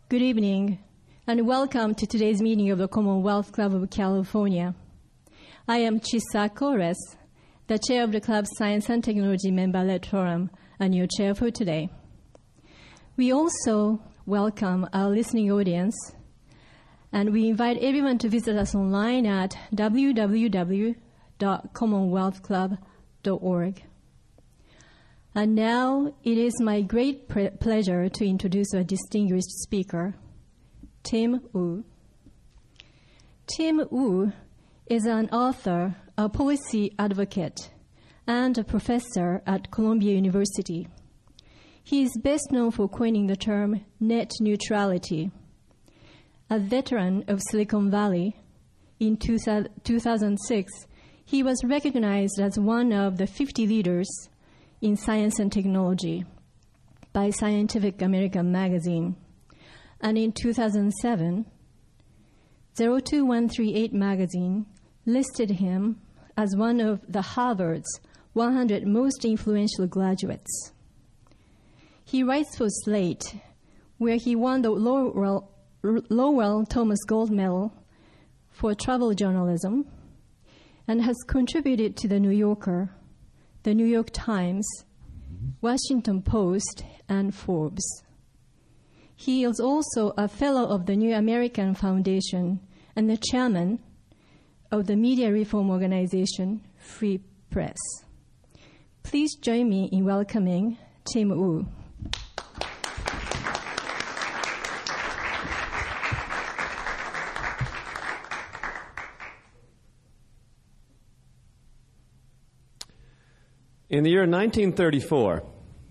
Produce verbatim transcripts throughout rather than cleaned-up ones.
Good evening, and welcome to today's meeting of the Commonwealth Club of California. I am Chisako Ores, the chair of the club's Science and Technology Member-led Forum, and your chair for today. We also welcome our listening audience, and we invite everyone to visit us online at w w w dot commonwealth club dot org. And now it is my great pre- pleasure to introduce our distinguished speaker, Tim Wu. Tim Wu is an author, a policy advocate, and a professor at Columbia University. He is best known for coining the term net neutrality. A veteran of Silicon Valley, in two thousand six, he was recognized as one of the fifty leaders in science and technology by Scientific American magazine. And in two thousand seven, zero two one three eight magazine listed him as one of the Harvard's one hundred most influential graduates. He writes for Slate, where he won the Lowell, Lowell Thomas Gold Medal for travel journalism, and has contributed to The New Yorker, The New York Times, Washington Post, and Forbes. He is also a fellow of the New American Foundation and the chairman of the media reform organization, Free Press. Please join me in welcoming Tim Wu. In the year nineteen thirty-four,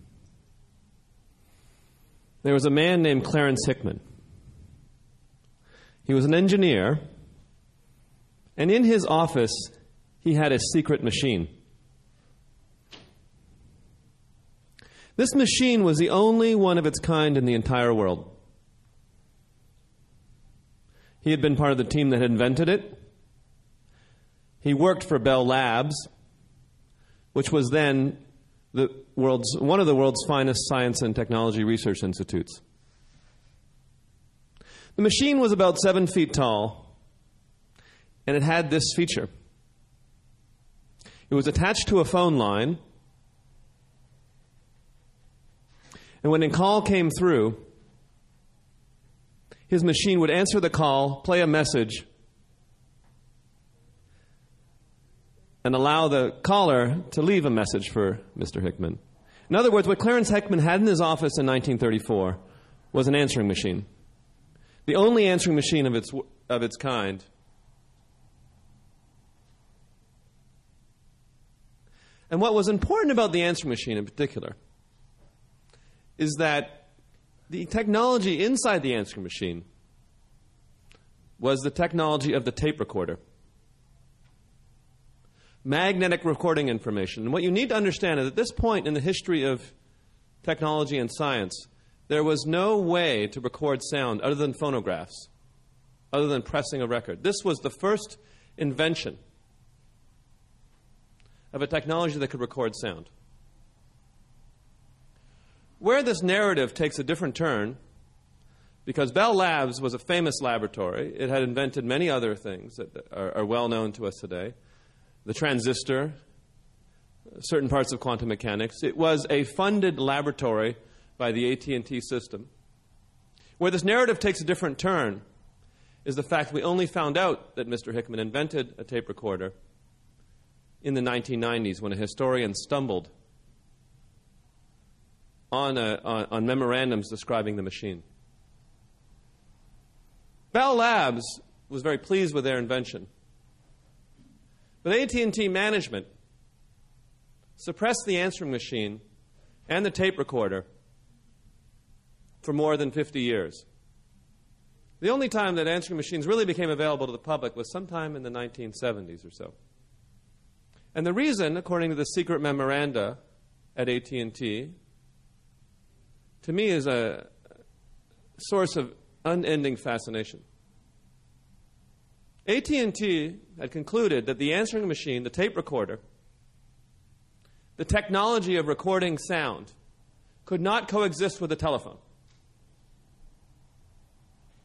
there was a man named Clarence Hickman. He was an engineer, and in his office, he had a secret machine. This machine was the only one of its kind in the entire world. He had been part of the team that had invented it. He worked for Bell Labs, which was then the world's, one of the world's finest science and technology research institutes. The machine was about seven feet tall, and it had this feature. It was attached to a phone line, and when a call came through, his machine would answer the call, play a message, and allow the caller to leave a message for Mister Hickman. In other words, what Clarence Hickman had in his office in nineteen thirty-four was an answering machine. The only answering machine of its, of its kind. And what was important about the answering machine in particular is that the technology inside the answering machine was the technology of the tape recorder. Magnetic recording information. And what you need to understand is at this point in the history of technology and science, there was no way to record sound other than phonographs, other than pressing a record. This was the first invention of a technology that could record sound. Where this narrative takes a different turn, because Bell Labs was a famous laboratory, it had invented many other things that are, are well known to us today. The transistor, certain parts of quantum mechanics. It was a funded laboratory by the A T and T system. Where this narrative takes a different turn is the fact that we only found out that Mister Hickman invented a tape recorder in the nineteen nineties when a historian stumbled on, a, on, on memorandums describing the machine. Bell Labs was very pleased with their invention. But A T and T management suppressed the answering machine and the tape recorder for more than fifty years. The only time that answering machines really became available to the public was sometime in the nineteen seventies or so. And the reason, according to the secret memoranda at A T and T, to me is a source of unending fascination. A T and T had concluded that the answering machine, the tape recorder, the technology of recording sound, could not coexist with a telephone.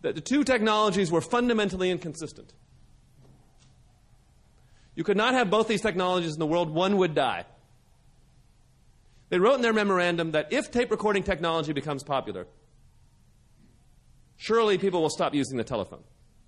that the two technologies were fundamentally inconsistent. You could not have both these technologies in the world. One would die. They wrote in their memorandum that if tape recording technology becomes popular, surely people will stop using the telephone.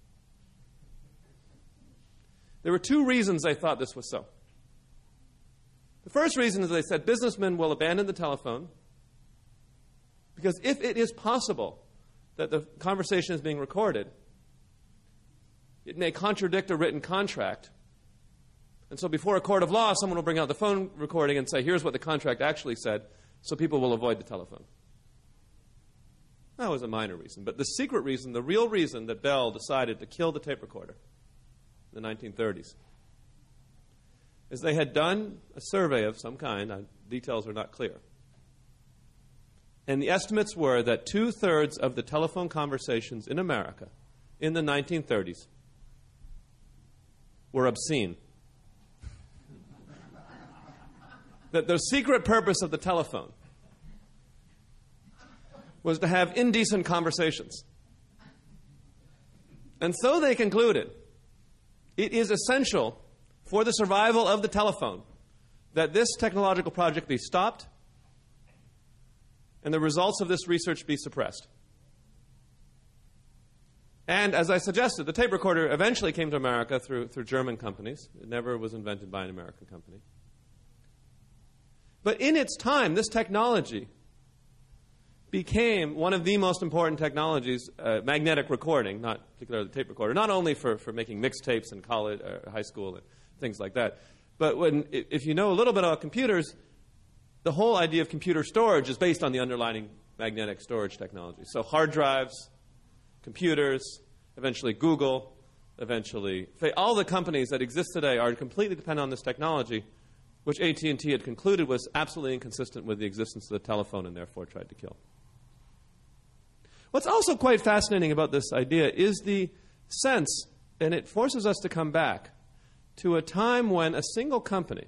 There were two reasons they thought this was so. The first reason is they said businessmen will abandon the telephone because if it is possible that the conversation is being recorded, it may contradict a written contract. And so before a court of law, someone will bring out the phone recording and say, here's what the contract actually said, so people will avoid the telephone. That was a minor reason. But the secret reason, the real reason that Bell decided to kill the tape recorder in the nineteen thirties is they had done a survey of some kind. Uh, details are not clear. And the estimates were that two-thirds of the telephone conversations in America in the nineteen thirties were obscene. That the secret purpose of the telephone was to have indecent conversations. And so they concluded it is essential for the survival of the telephone that this technological project be stopped and the results of this research be suppressed. And as I suggested, the tape recorder eventually came to America through, through German companies. It never was invented by an American company. But in its time, this technology became one of the most important technologies, uh, magnetic recording, not particularly the tape recorder, not only for, for making mixtapes in college, uh, high school, and things like that, but when, if you know a little bit about computers, the whole idea of computer storage is based on the underlying magnetic storage technology. So hard drives, computers, eventually Google, eventually all the companies that exist today are completely dependent on this technology, which A T and T had concluded was absolutely inconsistent with the existence of the telephone and therefore tried to kill. What's also quite fascinating about this idea is the sense, and it forces us to come back to a time when a single company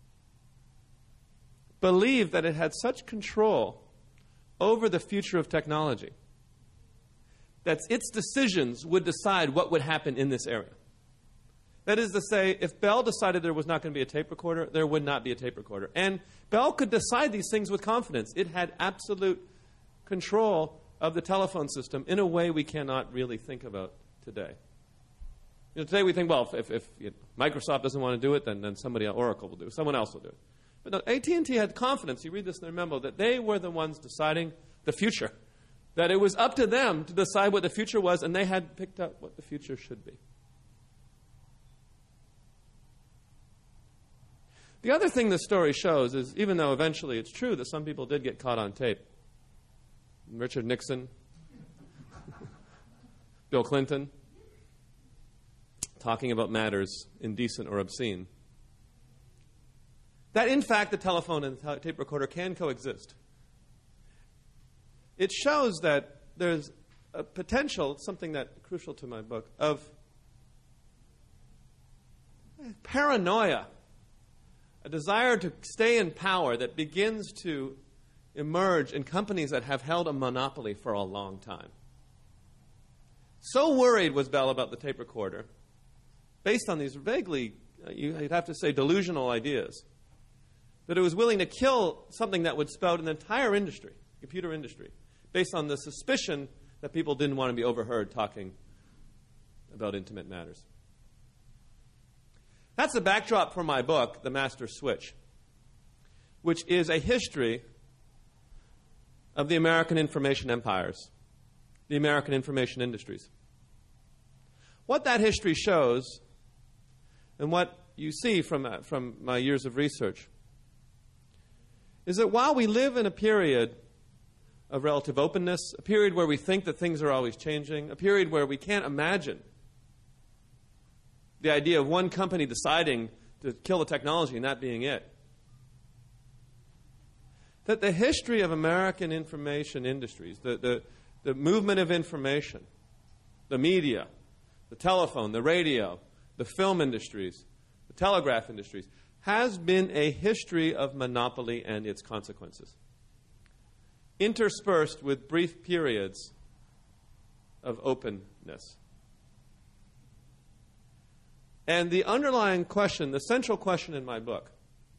believed that it had such control over the future of technology that its decisions would decide what would happen in this area. That is to say, if Bell decided there was not going to be a tape recorder, there would not be a tape recorder. And Bell could decide these things with confidence. It had absolute control of the telephone system in a way we cannot really think about today. You know, today we think, well, if, if you know, Microsoft doesn't want to do it, then, then somebody, Oracle will do it. Someone else will do it. But no, A T and T had confidence, you read this in their memo, that they were the ones deciding the future. That it was up to them to decide what the future was, and they had picked out what the future should be. The other thing this story shows is, even though eventually it's true that some people did get caught on tape, Richard Nixon, Bill Clinton, talking about matters indecent or obscene, that in fact the telephone and the tape recorder can coexist. It shows that there's a potential, something that's crucial to my book, of paranoia, a desire to stay in power that begins to emerge in companies that have held a monopoly for a long time. So worried was Bell about the tape recorder, based on these vaguely, uh, you'd have to say, delusional ideas, that it was willing to kill something that would spout an entire industry, computer industry, based on the suspicion that people didn't want to be overheard talking about intimate matters. That's the backdrop for my book, The Master Switch, which is a history of the American information empires, the American information industries. What that history shows, and what you see from, uh, from my years of research, is that while we live in a period of relative openness, a period where we think that things are always changing, a period where we can't imagine the idea of one company deciding to kill the technology and that being it, that the history of American information industries, the, the, the movement of information, the media, the telephone, the radio, the film industries, the telegraph industries, has been a history of monopoly and its consequences, interspersed with brief periods of openness. And the underlying question, the central question in my book,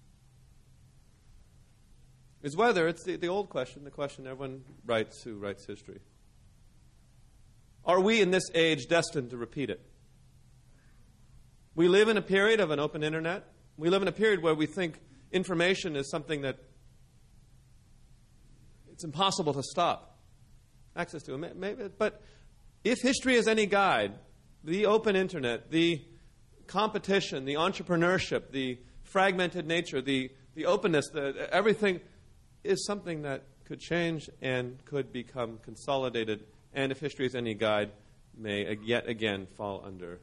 is whether it's the, the old question, the question everyone writes who writes history. Are we in this age destined to repeat it? We live in a period of an open internet. We live in a period where we think information is something that it's impossible to stop access to. Maybe, but if history is any guide, the open internet, the competition, the entrepreneurship, the fragmented nature, the, the openness, the, everything is something that could change and could become consolidated, and if history is any guide, may yet again fall under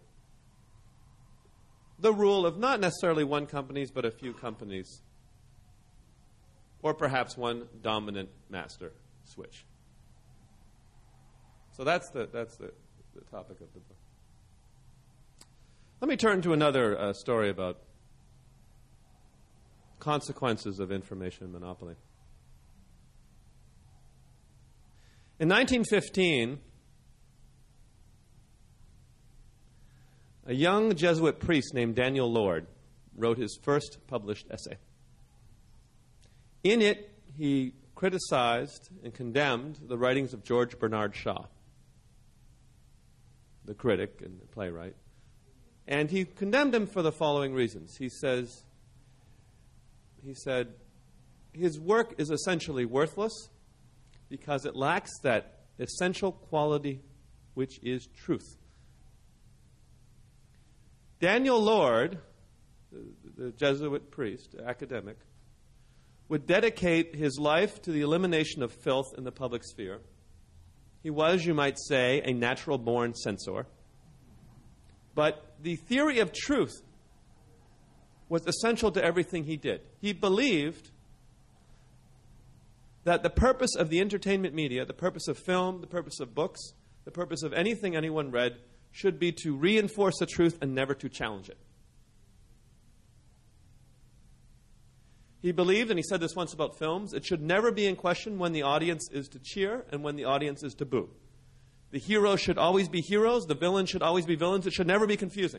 the rule of not necessarily one companies, but a few companies, or perhaps one dominant master switch. So that's the, that's the, the topic of the book. Let me turn to another uh, story about consequences of information monopoly. In nineteen fifteen, a young Jesuit priest named Daniel Lord wrote his first published essay. In it, he criticized and condemned the writings of George Bernard Shaw, the critic and the playwright. And he condemned him for the following reasons. He says, he said, his work is essentially worthless because it lacks that essential quality which is truth. Daniel Lord, the, the Jesuit priest, academic, would dedicate his life to the elimination of filth in the public sphere. He was, you might say, a natural-born censor. But the theory of truth was essential to everything he did. He believed that the purpose of the entertainment media, the purpose of film, the purpose of books, the purpose of anything anyone read, should be to reinforce the truth and never to challenge it. He believed, and he said this once about films, it should never be in question when the audience is to cheer and when the audience is to boo. The heroes should always be heroes. The villains should always be villains. It should never be confusing.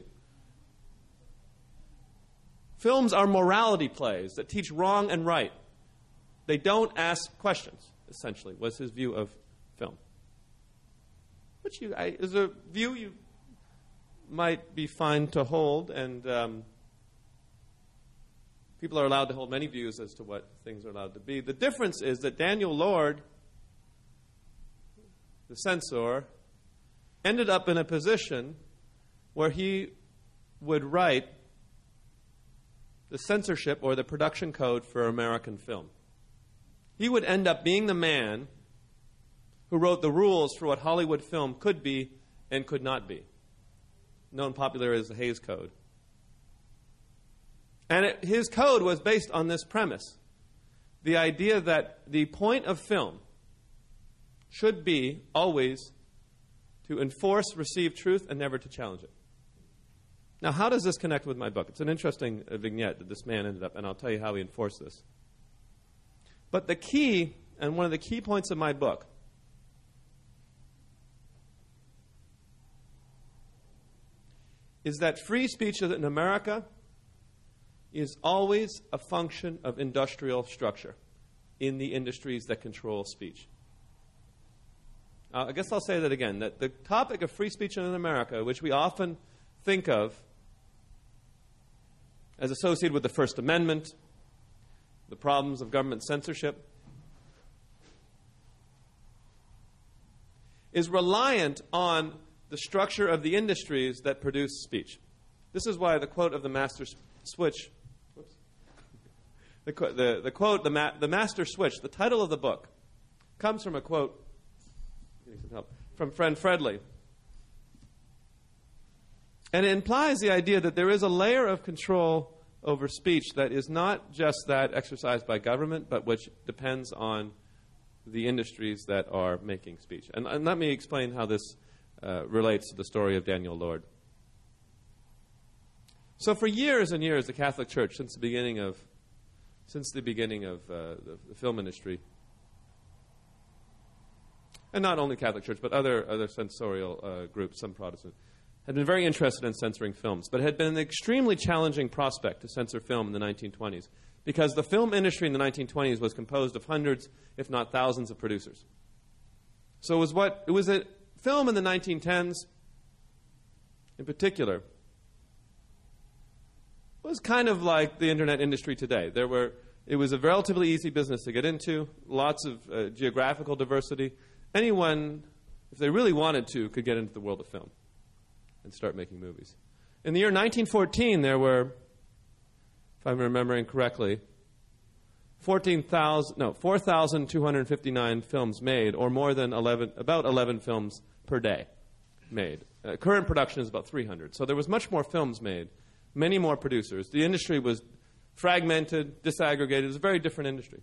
Films are morality plays that teach wrong and right. They don't ask questions, essentially, was his view of film. Which you, I, is a view you might be fine to hold, and um, people are allowed to hold many views as to what things are allowed to be. The difference is that Daniel Lord, the censor, ended up in a position where he would write the censorship or the production code for American film. He would end up being the man who wrote the rules for what Hollywood film could be and could not be, known popularly as the Hays Code. And it, his code was based on this premise, the idea that the point of film should be always to enforce received truth and never to challenge it. Now, how does this connect with my book? It's an interesting uh, vignette that this man ended up, and I'll tell you how he enforced this. But the key, and one of the key points of my book, is that free speech in America is always a function of industrial structure in the industries that control speech. Uh, I guess I'll say that again, that the topic of free speech in America, which we often think of as associated with the First Amendment, the problems of government censorship, is reliant on the structure of the industries that produce speech. This is why the quote of the master switch, whoops, the, the, the quote, the, ma- the master switch, the title of the book, comes from a quote some help, from friend Fredley. And it implies the idea that there is a layer of control over speech that is not just that exercised by government, but which depends on the industries that are making speech. And, and let me explain how this uh, relates to the story of Daniel Lord. So for years and years, the Catholic Church, since the beginning of, since the beginning of uh, the, the film industry, and not only Catholic Church, but other, other censorial uh, groups, some Protestant, had been very interested in censoring films, but it had been an extremely challenging prospect to censor film in the nineteen twenties, because the film industry in the nineteen twenties was composed of hundreds, if not thousands, of producers. So it was what it was a film in the nineteen tens, in particular, was kind of like the internet industry today. There were it was a relatively easy business to get into, lots of uh, geographical diversity. Anyone, if they really wanted to, could get into the world of film and start making movies. In the year nineteen fourteen, there were, if I'm remembering correctly, fourteen thousand, no, four thousand two hundred fifty-nine films made, or more than eleven, about eleven films per day made. Uh, current production is about three hundred. So there was much more films made, many more producers. The industry was fragmented, disaggregated. It was a very different industry.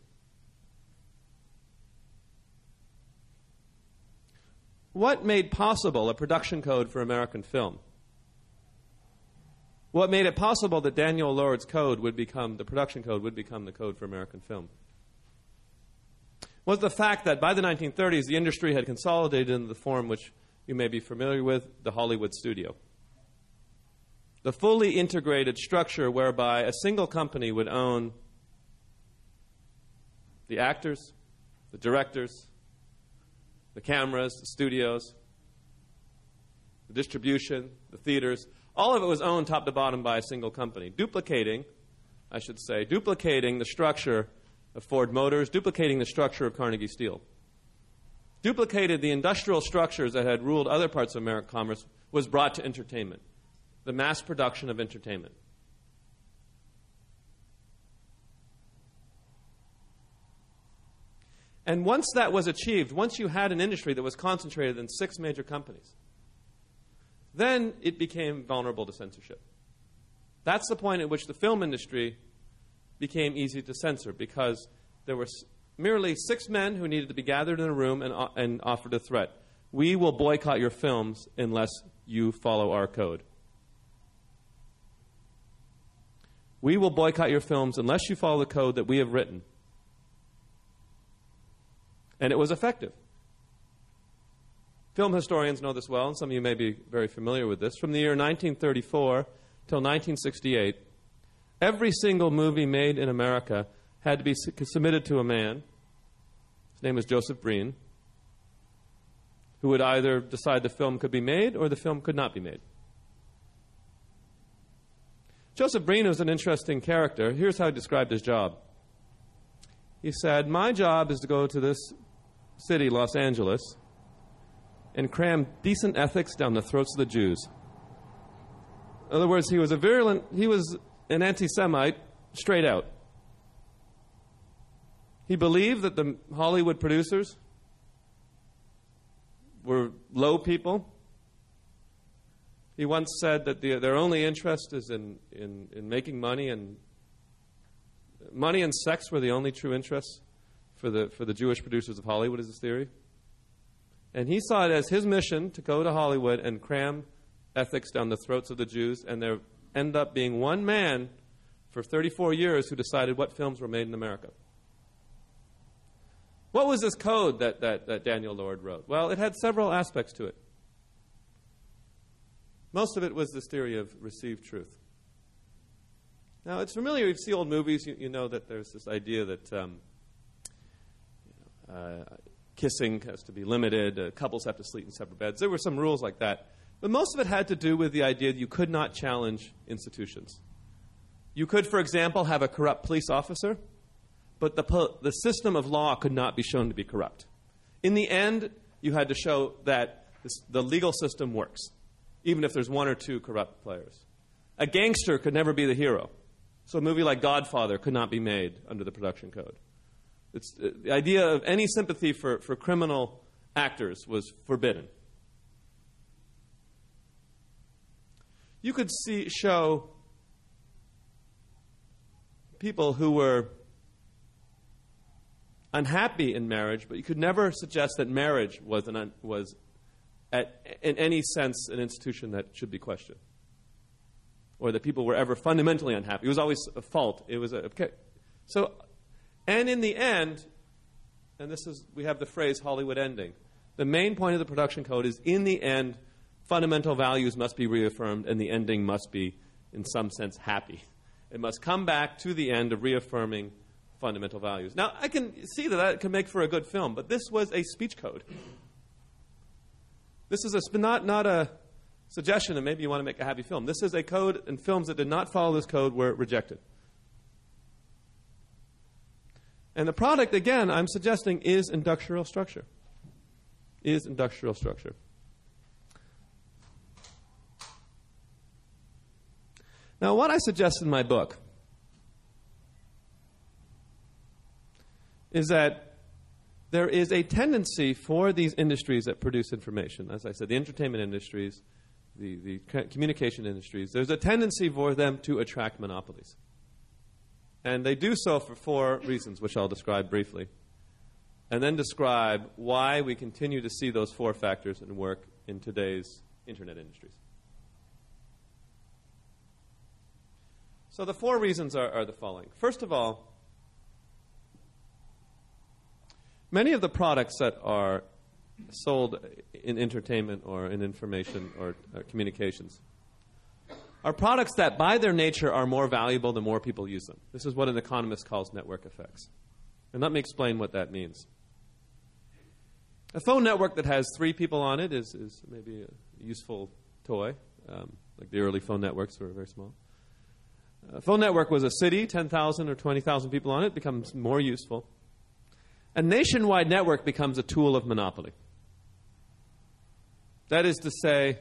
What made possible a production code for American film? What made it possible that Daniel Lord's code would become, the production code would become the code for American film, was the fact that by the nineteen thirties, the industry had consolidated into the form which you may be familiar with, the Hollywood studio. The fully integrated structure whereby a single company would own the actors, the directors, the cameras, the studios, the distribution, the theaters. All of it was owned top to bottom by a single company, duplicating, I should say, duplicating the structure of Ford Motors, duplicating the structure of Carnegie Steel. Duplicated the industrial structures that had ruled other parts of American commerce, was brought to entertainment, the mass production of entertainment. And once that was achieved, once you had an industry that was concentrated in six major companies, then it became vulnerable to censorship. That's the point at which the film industry became easy to censor, because there were merely six men who needed to be gathered in a room and, uh, and offered a threat. We will boycott your films unless you follow our code. We will boycott your films unless you follow the code that we have written. And it was effective. Film historians know this well, and some of you may be very familiar with this. From the year nineteen thirty-four till nineteen sixty-eight, every single movie made in America had to be su- submitted to a man. His name was Joseph Breen, who would either decide the film could be made or the film could not be made. Joseph Breen was an interesting character. Here's how he described his job. He said, "My job is to go to this city, Los Angeles, and cram decent ethics down the throats of the Jews." In other words, he was a virulent, he was an anti-Semite straight out. He believed that the Hollywood producers were low people. He once said that the, their only interest is in, in, in making money, and money and sex were the only true interests for the, for the Jewish producers of Hollywood, is his theory. And he saw it as his mission to go to Hollywood and cram ethics down the throats of the Jews, and there ended up being one man for thirty-four years who decided what films were made in America. What was this code that, that, that Daniel Lord wrote? Well, it had several aspects to it. Most of it was this theory of received truth. Now, it's familiar. If you see old movies, you, you know that there's this idea that um, you know, uh, kissing has to be limited, uh, couples have to sleep in separate beds. There were some rules like that. But most of it had to do with the idea that you could not challenge institutions. You could, for example, have a corrupt police officer, but the, po- the system of law could not be shown to be corrupt. In the end, you had to show that this, the legal system works, even if there's one or two corrupt players. A gangster could never be the hero. So a movie like Godfather could not be made under the production code. It's, uh, the idea of any sympathy for, for criminal actors was forbidden. You could see, show people who were unhappy in marriage, but you could never suggest that marriage was, an un, was at, in any sense, an institution that should be questioned, or that people were ever fundamentally unhappy. It was always a fault. It was a, okay. So, and in the end, and this is, we have the phrase Hollywood ending. The main point of the production code is, in the end, fundamental values must be reaffirmed, and the ending must be, in some sense, happy. It must come back to the end of reaffirming fundamental values. Now, I can see that that can make for a good film, but this was a speech code. This is a, not, not a suggestion that maybe you want to make a happy film. This is a code, and films that did not follow this code were rejected. And the product, again, I'm suggesting, is industrial structure. Is industrial structure. Now, what I suggest in my book is that there is a tendency for these industries that produce information, as I said, the entertainment industries, the, the communication industries, there's a tendency for them to attract monopolies. And they do so for four reasons, which I'll describe briefly, and then describe why we continue to see those four factors in work in today's internet industries. So the four reasons are, are the following. First of all, many of the products that are sold in entertainment or in information or uh, communications are products that by their nature are more valuable the more people use them. This is what an economist calls network effects. And let me explain what that means. A phone network that has three people on it is, is maybe a useful toy, um, like the early phone networks were very small. A phone network was a city, ten thousand or twenty thousand people on it, becomes more useful. A nationwide network becomes a tool of monopoly. That is to say,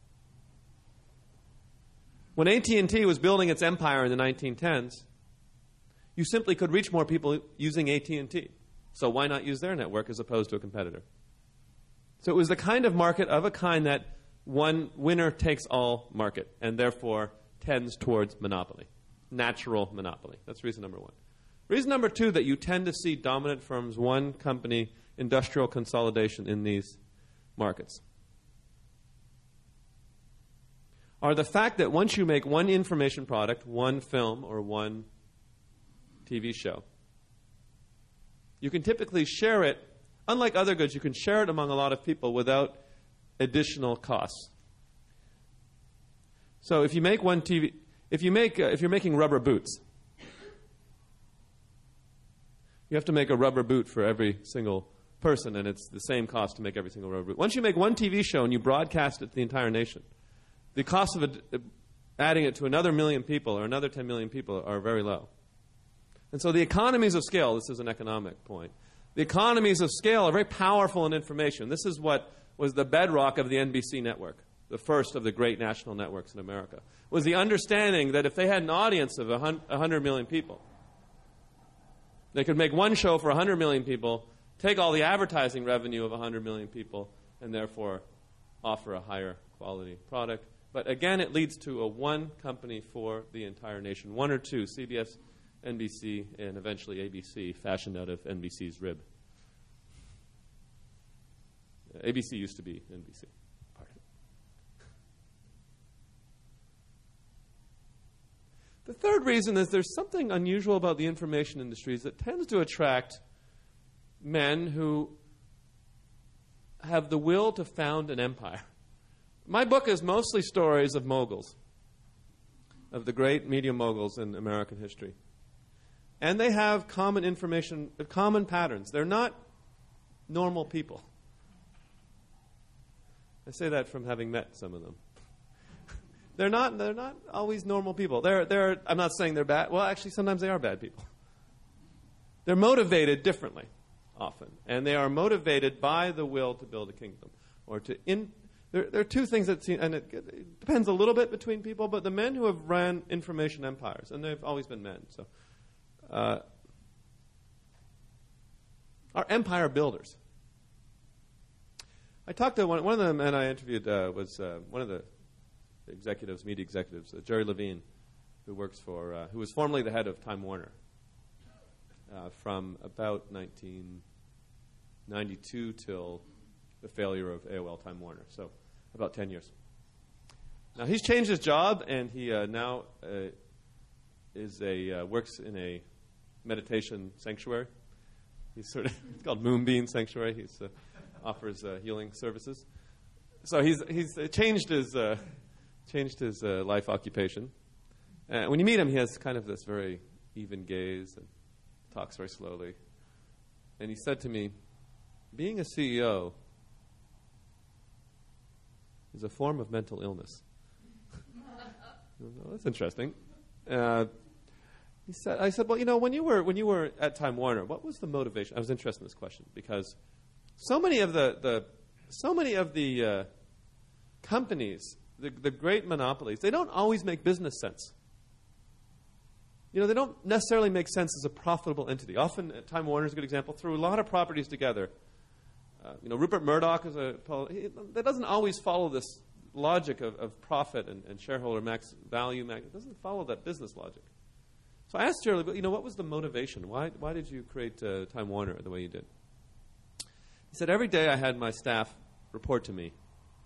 when A T and T was building its empire in the nineteen tens, you simply could reach more people using A T and T. So why not use their network as opposed to a competitor? So it was the kind of market of a kind that one winner takes all market, and therefore tends towards monopoly, natural monopoly. That's reason number one. Reason number two, that you tend to see dominant firms, one company, industrial consolidation in these markets, are the fact that once you make one information product, one film or one T V show, you can typically share it, unlike other goods, you can share it among a lot of people without additional costs. So if you make one T V, if you make, uh, if you're making rubber boots, you have to make a rubber boot for every single person, and it's the same cost to make every single rubber boot. Once you make one T V show and you broadcast it to the entire nation, the cost of it, uh, adding it to another million people or another ten million people are very low. And so the economies of scale, this is an economic point, the economies of scale are very powerful in information. This is what was the bedrock of the N B C network, the first of the great national networks in America, was the understanding that if they had an audience of one hundred million people, they could make one show for one hundred million people, take all the advertising revenue of one hundred million people, and therefore offer a higher quality product. But again, it leads to a one company for the entire nation, one or two, C B S, N B C, and eventually A B C, fashioned out of N B C's rib. A B C used to be N B C. Pardon. The third reason is there's something unusual about the information industries that tends to attract men who have the will to found an empire. My book is mostly stories of moguls, of the great media moguls in American history. And they have common information, common patterns. They're not normal people. I say that from having met some of them. they're not. They're not always normal people. They're. They're. I'm not saying they're bad. Well, actually, sometimes they are bad people. They're motivated differently, often, and they are motivated by the will to build a kingdom or to in. There, there are two things that seem, and it, it depends a little bit between people. But the men who have ran information empires, and they've always been men, so uh, are empire builders. I talked to one, one of them, and I interviewed uh, was uh, one of the executives, media executives, uh, Jerry Levine, who works for, uh, who was formerly the head of Time Warner uh, from about nineteen ninety-two till the failure of A O L Time Warner, so about ten years. Now he's changed his job, and he uh, now uh, is a uh, works in a meditation sanctuary. He's sort of it's called Moonbeam Sanctuary. He's uh, offers uh, healing services. So he's he's uh, changed his uh, changed his uh, life occupation. Uh, when you meet him, he has kind of this very even gaze and talks very slowly. And he said to me, "Being a C E O is a form of mental illness." Well, that's interesting. Uh, he said, "I said, well, you know, when you were when you were at Time Warner, what was the motivation?" I was interested in this question because so many of the, the so many of the uh, companies, the, the great monopolies, they don't always make business sense. You know, they don't necessarily make sense as a profitable entity. Often, uh, Time Warner is a good example. Threw a lot of properties together. Uh, you know, Rupert Murdoch is a he, that doesn't always follow this logic of, of profit and, and shareholder max value. Max, it doesn't follow that business logic. So I asked Jerry, you know, what was the motivation? Why why did you create uh, Time Warner the way you did? He said, every day I had my staff report to me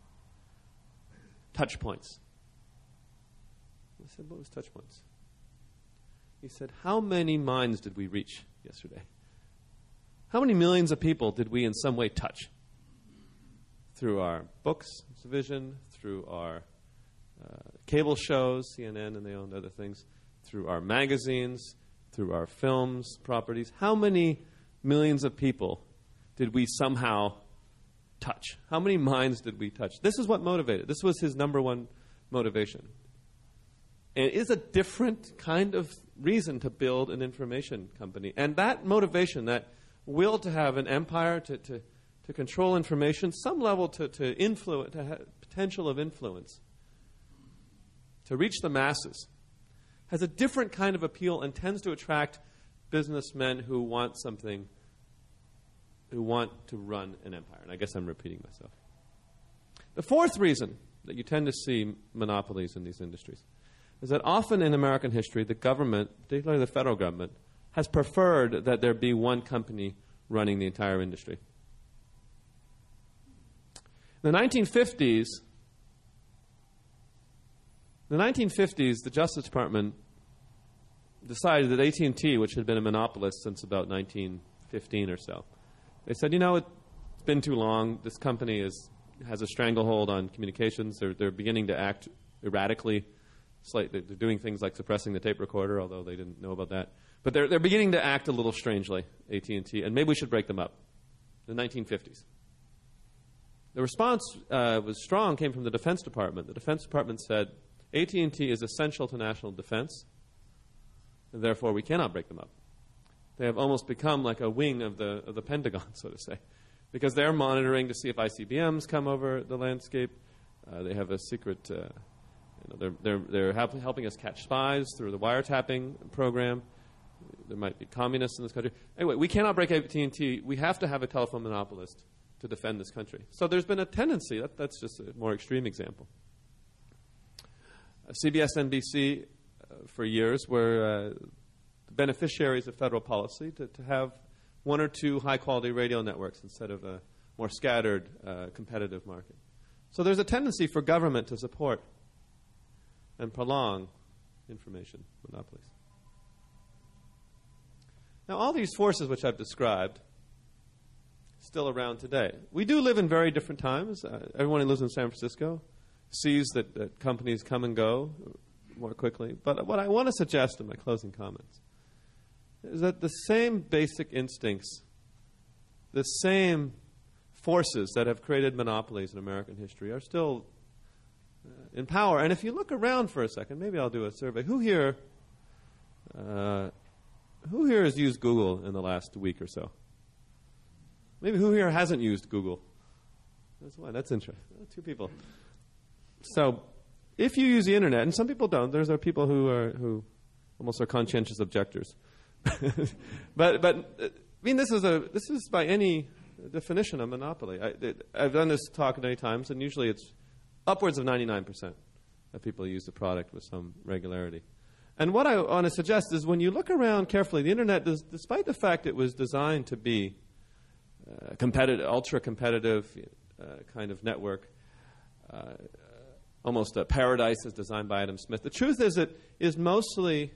touch points. I said, what was touch points? He said, how many minds did we reach yesterday? How many millions of people did we in some way touch? Through our books, division, through our uh, cable shows, C N N, and they owned other things, through our magazines, through our films, properties. How many millions of people did we somehow touch? How many minds did we touch? This is what motivated. This was his number one motivation. And it is a different kind of reason to build an information company. And that motivation, that will to have an empire, to, to, to control information, some level to, to influence, to have potential of influence, to reach the masses, has a different kind of appeal and tends to attract businessmen who want something, who want to run an empire. And I guess I'm repeating myself. The fourth reason that you tend to see monopolies in these industries is that often in American history, the government, particularly the federal government, has preferred that there be one company running the entire industry. In the nineteen fifties, in the nineteen fifties, the Justice Department decided that A T and T, which had been a monopolist since about nineteen fifteen or so, they said, you know, it's been too long. This company is, has a stranglehold on communications. They're, they're beginning to act erratically. Slightly, they're doing things like suppressing the tape recorder, although they didn't know about that. But they're, they're beginning to act a little strangely, A T and T, and maybe we should break them up. In the nineteen fifties. The response uh, was strong, came from the Defense Department. The Defense Department said, A T and T is essential to national defense, and therefore we cannot break them up. They have almost become like a wing of the, of the Pentagon, so to say, because they're monitoring to see if I C B Ms come over the landscape. Uh, they have a secret... Uh, You know, they're they're, they're help, helping us catch spies through the wiretapping program. There might be communists in this country. Anyway, we cannot break A T and T. We have to have a telephone monopolist to defend this country. So there's been a tendency. That, that's just a more extreme example. Uh, C B S, N B C, uh, for years were uh, beneficiaries of federal policy to, to have one or two high-quality radio networks instead of a more scattered, uh, competitive market. So there's a tendency for government to support and prolong information monopolies. Now, all these forces which I've described still around today. We do live in very different times. Uh, everyone who lives in San Francisco sees that, that companies come and go more quickly. But what I want to suggest in my closing comments is that the same basic instincts, the same forces that have created monopolies in American history are still in power. And if you look around for a second, maybe I'll do a survey. Who here, uh, who here has used Google in the last week or so? Maybe who here hasn't used Google? That's one. That's interesting. Two people. So, if you use the internet, and some people don't, there's are people who are who almost are conscientious objectors. but but I mean, this is a this is by any definition a monopoly. I, it, I've done this talk many times, and usually it's upwards of ninety-nine percent of people use the product with some regularity. And what I want to suggest is when you look around carefully, the internet, does, despite the fact it was designed to be uh, competitive, ultra-competitive uh, kind of network, uh, almost a paradise as designed by Adam Smith, the truth is it is mostly,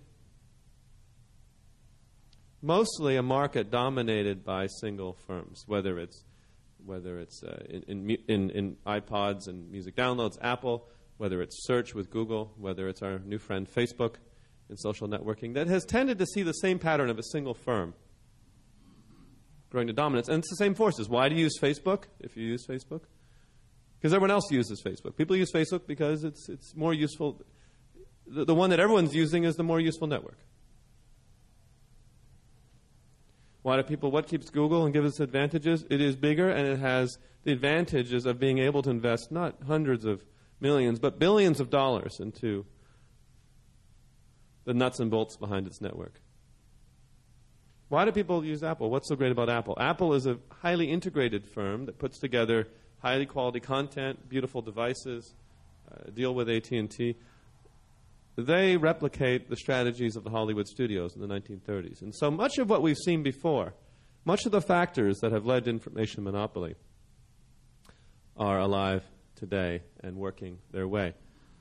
mostly a market dominated by single firms, whether it's whether it's uh, in, in, mu- in, in iPods and music downloads, Apple, whether it's search with Google, whether it's our new friend Facebook in social networking, that has tended to see the same pattern of a single firm growing to dominance. And it's the same forces. Why do you use Facebook if you use Facebook? Because everyone else uses Facebook. People use Facebook because it's, it's more useful. The, the one that everyone's using is the more useful network. Why do people, what keeps Google and gives us advantages? It is bigger and it has the advantages of being able to invest not hundreds of millions, but billions of dollars into the nuts and bolts behind its network. Why do people use Apple? What's so great about Apple? Apple is a highly integrated firm that puts together highly quality content, beautiful devices, uh, deal with A T and T. They replicate the strategies of the Hollywood studios in the nineteen thirties. And so much of what we've seen before, much of the factors that have led to information monopoly are alive today and working their way.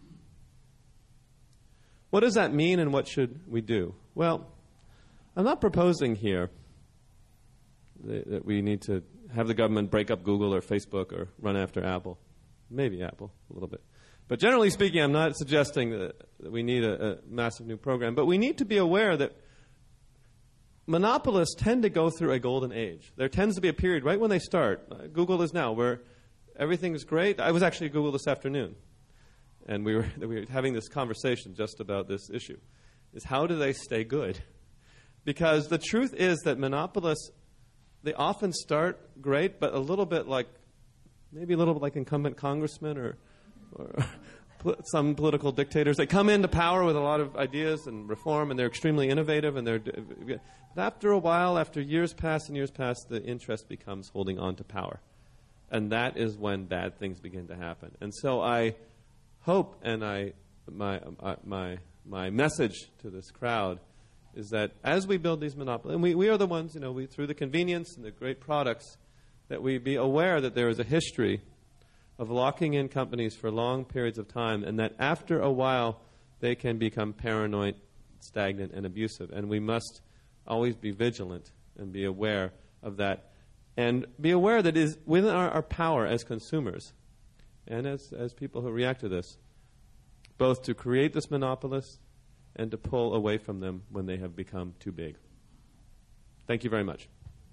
What does that mean and what should we do? Well, I'm not proposing here that, that we need to have the government break up Google or Facebook or run after Apple. Maybe Apple a little bit. But generally speaking, I'm not suggesting that, that we need a, a massive new program. But we need to be aware that monopolists tend to go through a golden age. There tends to be a period right when they start. Uh, Google is now, where everything is great. I was actually at Google this afternoon. And we were, we were having this conversation just about this issue, is how do they stay good? Because the truth is that monopolists, they often start great, but a little bit like, maybe a little bit like incumbent congressmen or, or some political dictators. They come into power with a lot of ideas and reform, and they're extremely innovative. And they're, but after a while, after years pass and years pass, the interest becomes holding on to power. And that is when bad things begin to happen. And so I hope, and I, my, uh, my, my message to this crowd is that as we build these monopolies, and we, we are the ones, you know, we, through the convenience and the great products, that we be aware that there is a history of locking in companies for long periods of time, and that after a while they can become paranoid, stagnant, and abusive. And we must always be vigilant and be aware of that. And be aware that it is within our, our power as consumers and as, as people who react to this, both to create this monopolist and to pull away from them when they have become too big. Thank you very much.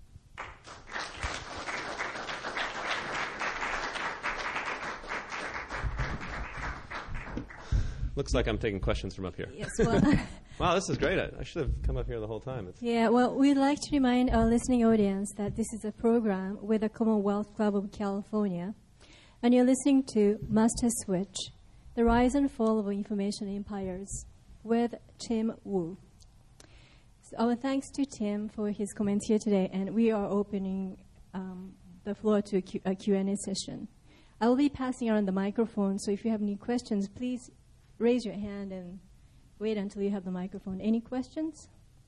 Looks like I'm taking questions from up here. Yes, well. Wow, this is great. I, I should have come up here the whole time. It's Yeah, well, we'd like to remind our listening audience that this is a program with the Commonwealth Club of California, and you're listening to Master Switch, The Rise and Fall of Information Empires, with Tim Wu. So our thanks to Tim for his comments here today, and we are opening um, the floor to a, Q- a Q and A session. I will be passing around the microphone, so if you have any questions, please raise your hand and wait until you have the microphone. Any questions?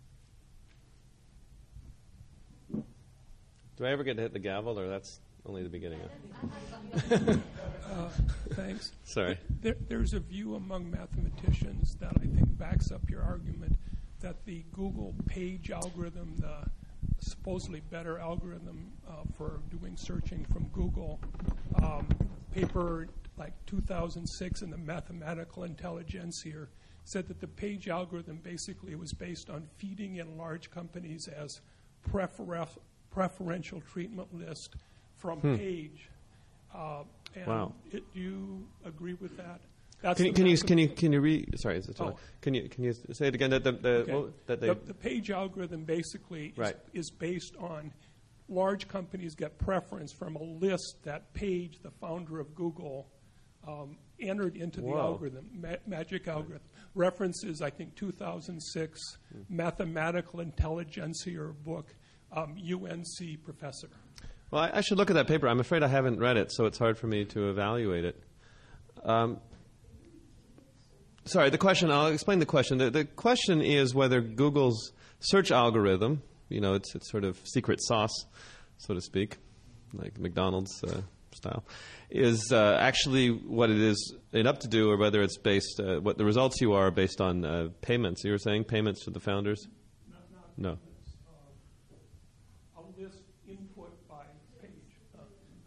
Do I ever get to hit the gavel, or that's only the beginning of uh, Thanks. Sorry. There, there's a view among mathematicians that I think backs up your argument that the Google page algorithm, the supposedly better algorithm uh, for doing searching from Google, um, paper like two thousand six in the Mathematical Intelligencer said that the page algorithm basically was based on feeding in large companies as prefer- preferential treatment list from hmm. page. Uh, and wow. It, do you agree with that? That's can you can you can you can you read? Sorry, is it oh. Can you can you say it again? That the, the, okay. well, that they the, the page algorithm basically right. is, is based on large companies get preference from a list that Page, the founder of Google, um, entered into Whoa. the algorithm, ma- magic algorithm. References, I think, two thousand six mm. Mathematical Intelligencer book, um, U N C professor. Well, I, I should look at that paper. I'm afraid I haven't read it, so it's hard for me to evaluate it. Um, sorry, the question, I'll explain the question. The, the question is whether Google's search algorithm, you know, it's, it's sort of secret sauce, so to speak, like McDonald's uh, style, is uh, actually what it is it up to do, or whether it's based, uh, what the results you are based on uh, payments. You were saying payments to the founders? Not, not no. Payments, uh, a list input by Page. Uh,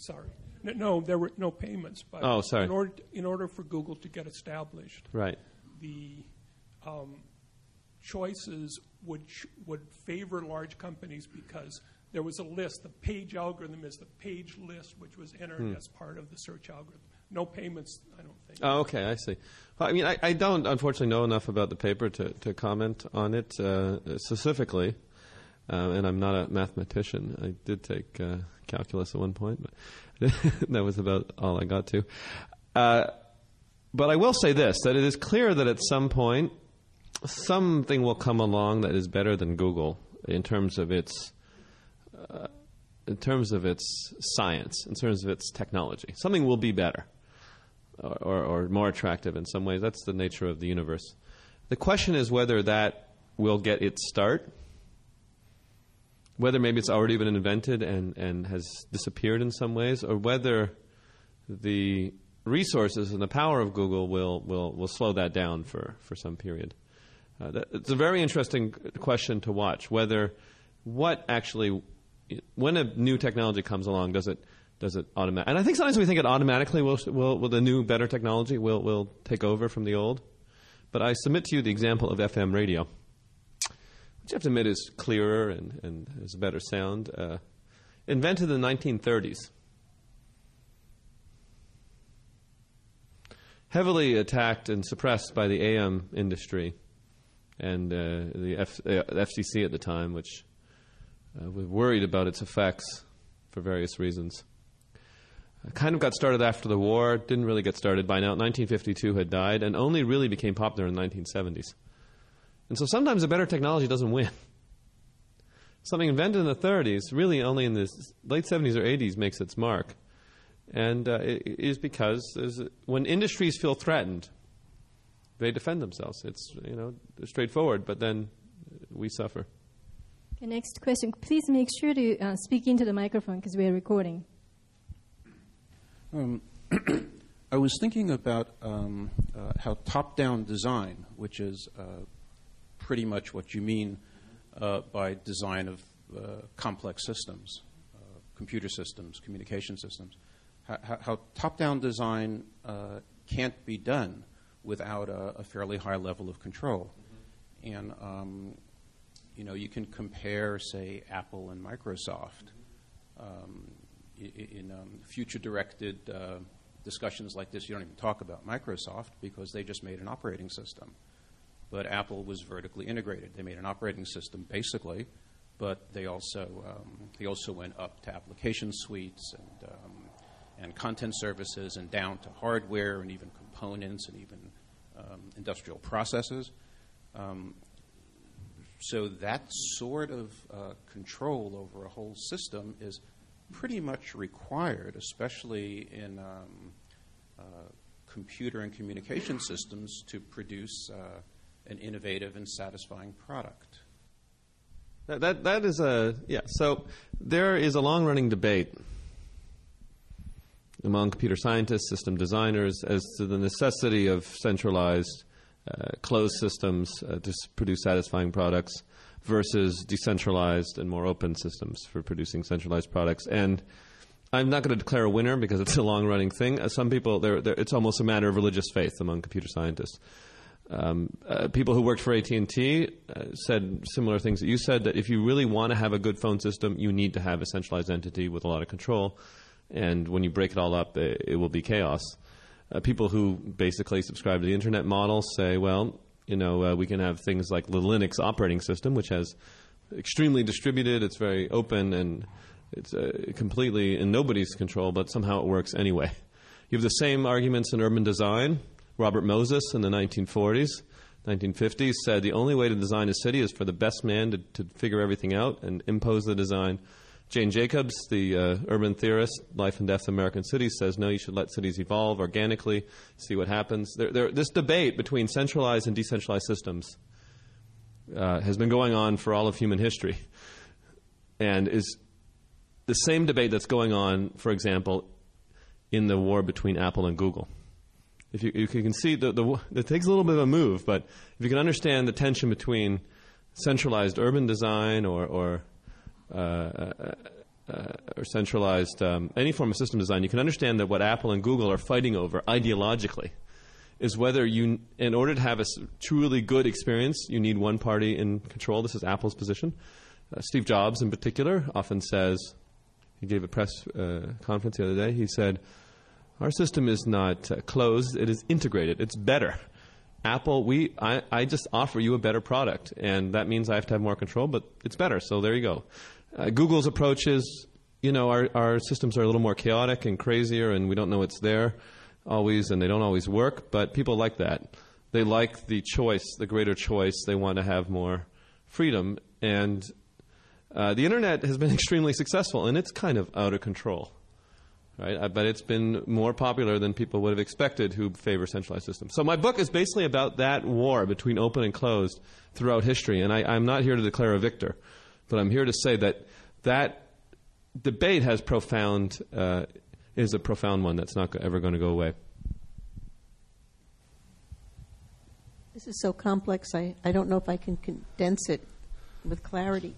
sorry. No, no, there were no payments. But oh, sorry. In order, to, in order for Google to get established, right. the um, choices would ch- would favor large companies because there was a list. The page algorithm is the page list, which was entered hmm. as part of the search algorithm. No payments, I don't think. Oh, okay, I see. Well, I mean, I, I don't, unfortunately, know enough about the paper to, to comment on it uh, specifically, uh, and I'm not a mathematician. I did take uh, calculus at one point, but that was about all I got to. Uh, but I will say this, that it is clear that at some point, something will come along that is better than Google in terms of its uh, in terms of its science, in terms of its technology. Something will be better. Or, or, or more attractive in some ways. That's the nature of the universe. The question is whether that will get its start, whether maybe it's already been invented and, and has disappeared in some ways, or whether the resources and the power of Google will, will, will slow that down for, for some period. Uh, that, it's a very interesting question to watch, whether what actually, when a new technology comes along, does it Does it automatic? And I think sometimes we think it automatically will, will, will the new, better technology will, will take over from the old. But I submit to you the example of F M radio, which you have to admit is clearer and, and has a better sound. Uh, invented in the nineteen thirties. Heavily attacked and suppressed by the A M industry and uh, the F, uh, F C C at the time, which uh, was worried about its effects for various reasons. Kind of got started after the war, didn't really get started by now. nineteen fifty-two had died, and only really became popular in the nineteen seventies. And so sometimes a better technology doesn't win. Something invented in the thirties, really only in the late seventies or eighties, makes its mark. And uh, it is because when industries feel threatened, they defend themselves. It's, you know, straightforward, but then we suffer. Okay, next question. Please make sure to uh, speak into the microphone because we are recording. Um, I was thinking about um, uh, how top-down design, which is uh, pretty much what you mean uh, by design of uh, complex systems, uh, computer systems, communication systems, how, how top-down design uh, can't be done without a, a fairly high level of control. Mm-hmm. And, um, you know, you can compare, say, Apple and Microsoft. Um, In um, future-directed uh, discussions like this, you don't even talk about Microsoft because they just made an operating system. But Apple was vertically integrated. They made an operating system, basically, but they also um, they also went up to application suites and um, and content services and down to hardware and even components and even um, industrial processes. Um, so that sort of uh, control over a whole system is pretty much required, especially in um, uh, computer and communication systems, to produce uh, an innovative and satisfying product. That, that that is a yeah. So there is a long-running debate among computer scientists, system designers, as to the necessity of centralized, uh, closed systems uh, to s- produce satisfying products, versus decentralized and more open systems for producing centralized products. And I'm not going to declare a winner because it's a long-running thing. Uh, some people, they're, they're, it's almost a matter of religious faith among computer scientists. Um, uh, people who worked for A T and T uh, said similar things that you said, that if you really want to have a good phone system, you need to have a centralized entity with a lot of control. And when you break it all up, it, it will be chaos. Uh, people who basically subscribe to the Internet model say, well, You know, uh, we can have things like the Linux operating system, which has extremely distributed, it's very open, and it's uh, completely in nobody's control, but somehow it works anyway. You have the same arguments in urban design. Robert Moses in the nineteen forties, nineteen fifties said the only way to design a city is for the best man to, to figure everything out and impose the design. Jane Jacobs, the uh, urban theorist, Life and Death of American Cities, says, no, you should let cities evolve organically, see what happens. There, there, this debate between centralized and decentralized systems uh, has been going on for all of human history, and is the same debate that's going on, for example, in the war between Apple and Google. If you, if you can see, the, the, it takes a little bit of a move, but if you can understand the tension between centralized urban design or, or Uh, uh, uh, or or centralized, um, any form of system design, you can understand that what Apple and Google are fighting over ideologically is whether you, in order to have a s- truly good experience, you need one party in control. This is Apple's position. Uh, Steve Jobs, in particular, often says, he gave a press uh, conference the other day, he said, our system is not uh, closed, it is integrated. It's better. Apple, we, I, I just offer you a better product, and that means I have to have more control, but it's better, so there you go. Uh, Google's approach is, you know, our, our systems are a little more chaotic and crazier, and we don't know it's there always, and they don't always work, but people like that. They like the choice, the greater choice. They want to have more freedom, and uh, the Internet has been extremely successful, and it's kind of out of control. Right? I bet it's been more popular than people would have expected who favor centralized systems. So my book is basically about that war between open and closed throughout history. And I, I'm not here to declare a victor, but I'm here to say that that debate has profound, uh, is a profound one that's not ever going to go away. This is so complex, I, I don't know if I can condense it with clarity.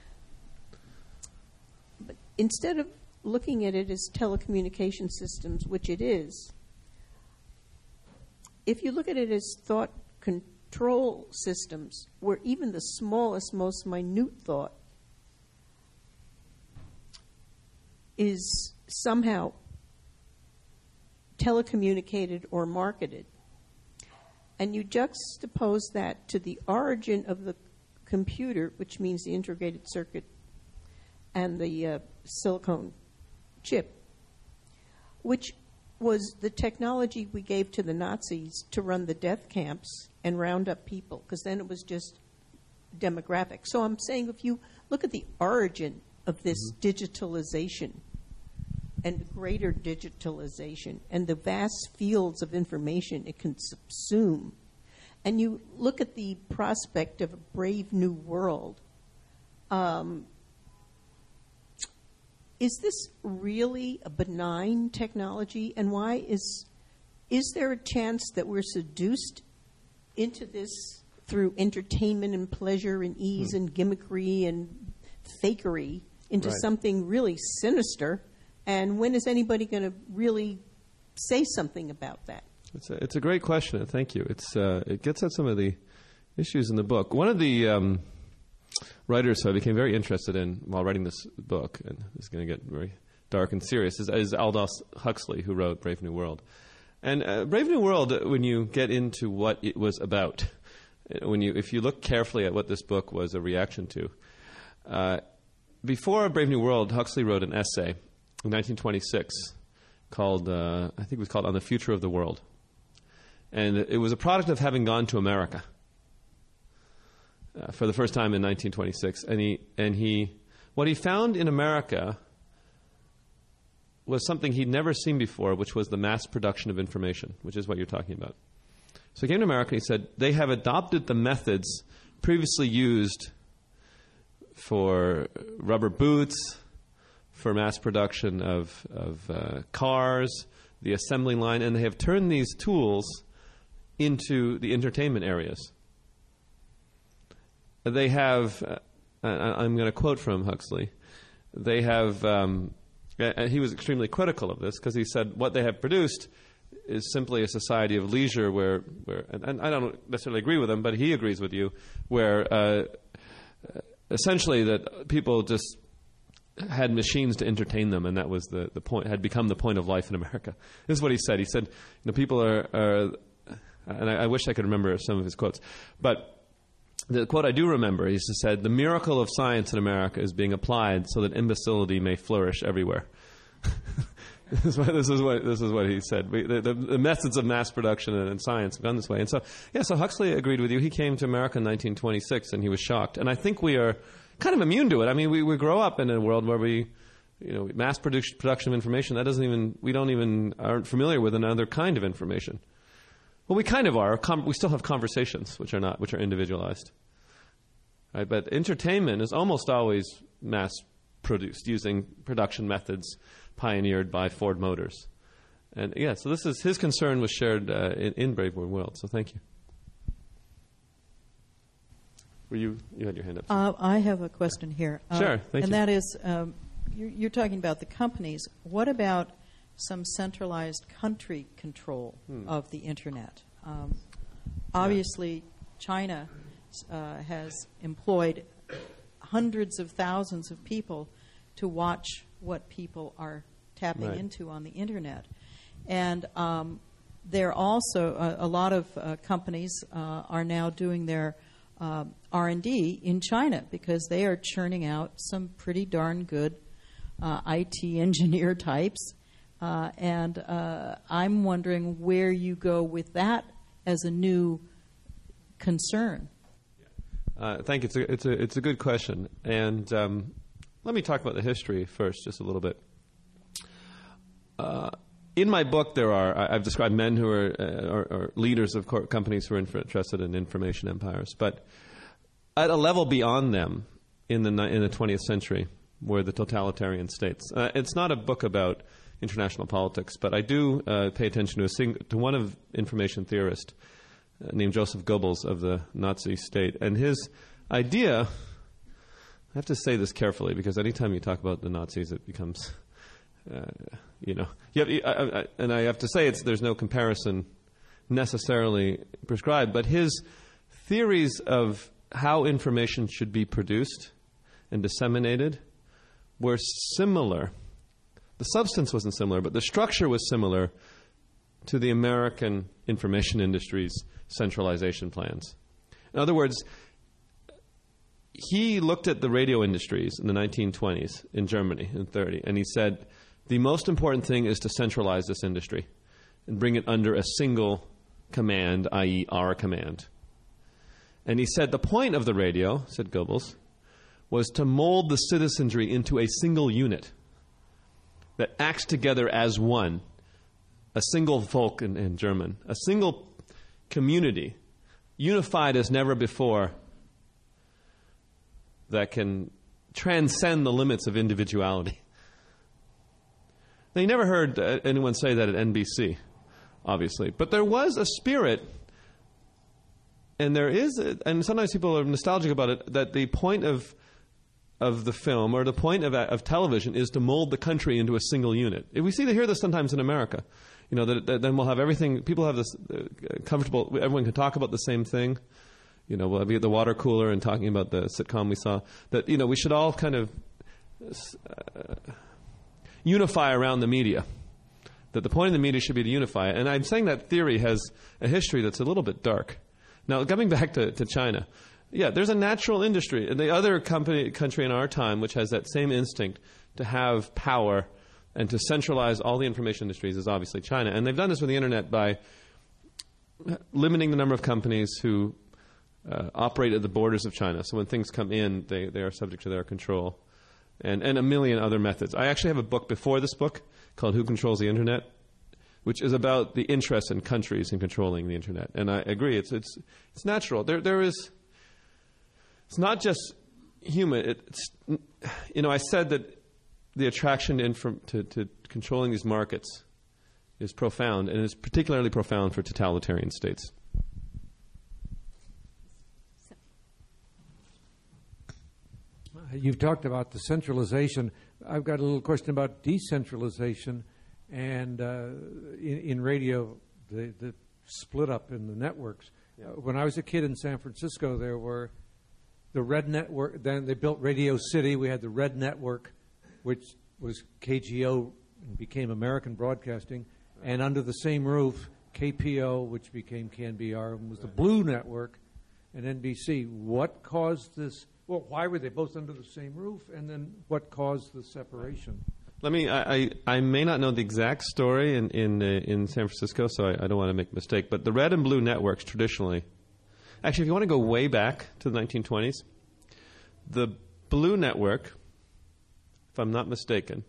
But instead of looking at it as telecommunication systems, which it is, if you look at it as thought control systems, where even the smallest, most minute thought is somehow telecommunicated or marketed, and you juxtapose that to the origin of the computer, which means the integrated circuit and the uh, silicon chip, which was the technology we gave to the Nazis to run the death camps and round up people, because then it was just demographic. So I'm saying if you look at the origin of this mm-hmm. digitalization and greater digitalization and the vast fields of information it can subsume, and you look at the prospect of a brave new world, um, is this really a benign technology? And why is is there a chance that we're seduced into this through entertainment and pleasure and ease hmm. and gimmickry and fakery into right. something really sinister? And when is anybody going to really say something about that? It's a, it's a great question. Thank you. It's uh, it gets at some of the issues in the book. One of the um, writers who I became very interested in while writing this book, and this is going to get very dark and serious, is, is Aldous Huxley, who wrote Brave New World. And uh, Brave New World, when you get into what it was about, when you if you look carefully at what this book was a reaction to, uh, before Brave New World, Huxley wrote an essay in nineteen twenty-six called, uh, I think it was called On the Future of the World. And it was a product of having gone to America Uh, for the first time in nineteen twenty-six, and he and he, what he found in America was something he'd never seen before, which was the mass production of information, which is what you're talking about. So he came to America and he said they have adopted the methods previously used for rubber boots, for mass production of of uh, cars, the assembly line, and they have turned these tools into the entertainment areas. They have, uh, I'm going to quote from Huxley, they have, um, and he was extremely critical of this because he said what they have produced is simply a society of leisure where, where and, and I don't necessarily agree with him, but he agrees with you, where uh, essentially that people just had machines to entertain them, and that was the, the point, had become the point of life in America. This is what he said. He said, you know, people are, are and I, I wish I could remember some of his quotes, but the quote I do remember, he said, "The miracle of science in America is being applied so that imbecility may flourish everywhere." this, is what, this, is what, this is what he said. We, the, the, the methods of mass production and, and science have gone this way. And so, yeah, so Huxley agreed with you. He came to America in nineteen twenty-six, and he was shocked. And I think we are kind of immune to it. I mean, we, we grow up in a world where we, you know, mass produ- production of information, that doesn't even, we don't even, aren't familiar with another kind of information. Well, we kind of are. Com- we still have conversations, which are not, which are individualized. Right? But entertainment is almost always mass-produced using production methods pioneered by Ford Motors. And yeah, so this is his concern was shared uh, in, in Brave New World. So thank you. Were you you had your hand up? Uh, I have a question here. Sure, uh, thank and you. And that is, um, you're, you're talking about the companies. What about some centralized country control hmm. of the Internet? Um, obviously, yeah. China uh, has employed hundreds of thousands of people to watch what people are tapping right. into on the Internet. And um, there are also uh, a lot of uh, companies uh, are now doing their uh, R and D in China because they are churning out some pretty darn good uh, I T engineer types. Uh, and uh, I'm wondering where you go with that as a new concern. Uh, thank you. It's a, it's, a, it's a good question. And um, let me talk about the history first just a little bit. Uh, in my book, there are, I, I've described men who are, uh, are, are leaders of co- companies who are inf- interested in information empires. But at a level beyond them in the, in the twentieth century were the totalitarian states. Uh, it's not a book about international politics, but I do uh, pay attention to, a sing- to one of information theorist uh, named Joseph Goebbels of the Nazi state. And his idea, I have to say this carefully because anytime you talk about the Nazis, it becomes... Uh, you know, you have, I, I, and I have to say, it's there's no comparison necessarily prescribed. But his theories of how information should be produced and disseminated were similar. The substance wasn't similar, but the structure was similar to the American information industry's centralization plans. In other words, he looked at the radio industries in the nineteen twenties in Germany in thirty, and he said, the most important thing is to centralize this industry and bring it under a single command, that is our command. And he said the point of the radio, said Goebbels, was to mold the citizenry into a single unit that acts together as one, a single Volk in, in German, a single community, unified as never before, that can transcend the limits of individuality. Now, you never heard uh, anyone say that at N B C, obviously. But there was a spirit, and there is, a, and sometimes people are nostalgic about it, that the point of of the film or the point of, of television is to mold the country into a single unit. We see to hear this sometimes in America. You know, that, that then we'll have everything, people have this uh, comfortable, everyone can talk about the same thing. You know, we'll be at the water cooler and talking about the sitcom we saw. That, you know, we should all kind of... Uh, unify around the media, that the point of the media should be to unify. And I'm saying that theory has a history that's a little bit dark. Now, coming back to, to China, yeah, there's a natural industry. And the other company, country in our time which has that same instinct to have power and to centralize all the information industries is obviously China. And they've done this with the Internet by limiting the number of companies who uh, operate at the borders of China. So when things come in, they, they are subject to their control. And, and a million other methods. I actually have a book before this book called Who Controls the Internet, which is about the interest in countries in controlling the Internet. And I agree, it's it's it's natural. There there is. It's not just human. It's, you know, I said that the attraction to, inform, to to controlling these markets is profound, and is particularly profound for totalitarian states. You've talked about the centralization. I've got a little question about decentralization and uh, in, in radio, the, the split up in the networks. Yeah. Uh, when I was a kid in San Francisco, there were the Red Network. Then they built Radio City. We had the Red Network, which was K G O and became American Broadcasting. Right. And under the same roof, K P O, which became C A N B R, and was right. the Blue Network, and N B C. What caused this? Well, why were they both under the same roof, and then what caused the separation? Let me. I, I, I may not know the exact story in in, uh, in San Francisco, so I, I don't want to make a mistake. But the red and blue networks traditionally, actually, if you want to go way back to the nineteen twenties, the blue network, if I'm not mistaken,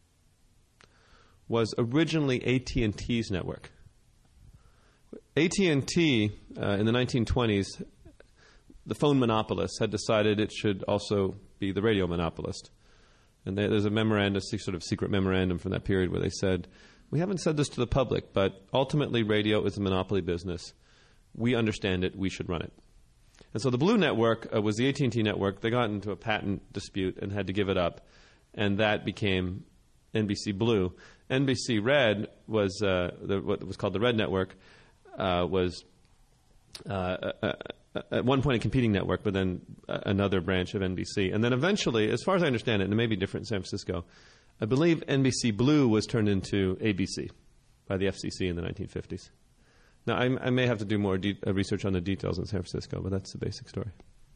was originally A T and T's network. A T and T uh, in the nineteen twenties. The phone monopolist had decided it should also be the radio monopolist. And they, there's a memorandum, sort of secret memorandum from that period where they said, we haven't said this to the public, but ultimately radio is a monopoly business. We understand it. We should run it. And so the Blue Network uh, was the A T and T network. They got into a patent dispute and had to give it up. and that became N B C Blue. N B C Red was uh, the, what was called the Red Network, uh, was uh, uh, at one point a competing network, but then uh, another branch of N B C. And then eventually, as far as I understand it, and it may be different in San Francisco, I believe N B C Blue was turned into A B C by the F C C in the nineteen fifties. Now, I, I may have to do more de- uh, research on the details in San Francisco, but that's the basic story.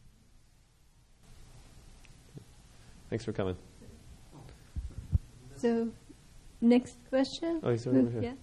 Thanks for coming. So, next question? Oh, he's over here. Yeah.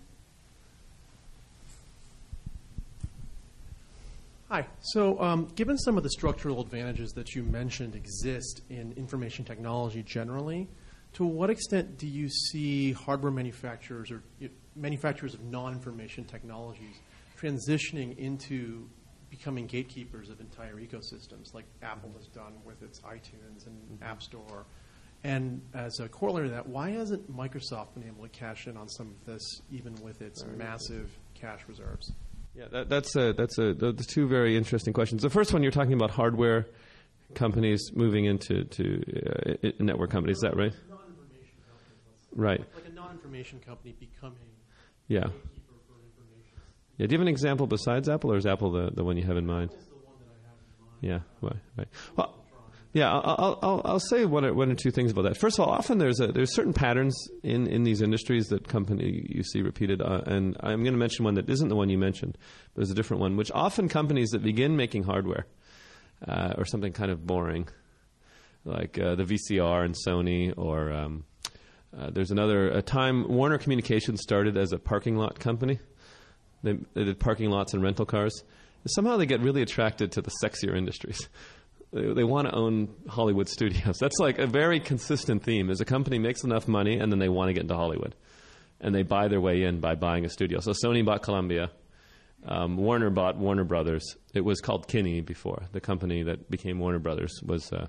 Hi. So, um, given some of the structural advantages that you mentioned exist in information technology generally, to what extent do you see hardware manufacturers or you know, manufacturers of non-information technologies transitioning into becoming gatekeepers of entire ecosystems, like Apple has done with its iTunes and mm-hmm. App Store? And as a corollary to that, why hasn't Microsoft been able to cash in on some of this, even with its Sorry. massive cash reserves? Yeah, that, that's a, that's a, those two very interesting questions. The first one, you're talking about hardware companies moving into to uh, network companies. Is that right? Non-information companies. Right. Like, like a non-information company becoming yeah. a gatekeeper for information. Yeah. Do you have an example besides Apple, or is Apple the, the one you have in mind? Apple's the one that I have in mind. Yeah. Right. Right. Well, yeah, I'll, I'll, I'll say one or, one or two things about that. First of all, often there's a, there's certain patterns in, in these industries that company you see repeated, uh, and I'm going to mention one that isn't the one you mentioned, but is a different one, which often companies that begin making hardware uh, or something kind of boring, like uh, the V C R and Sony, or um, uh, there's another a time Warner Communications started as a parking lot company. They, they did parking lots and rental cars. And somehow they get really attracted to the sexier industries. They want to own Hollywood studios. That's like a very consistent theme. Is a company makes enough money and then they want to get into Hollywood. And they buy their way in by buying a studio. So Sony bought Columbia. Um, Warner bought Warner Brothers. It was called Kinney before. The company that became Warner Brothers was uh,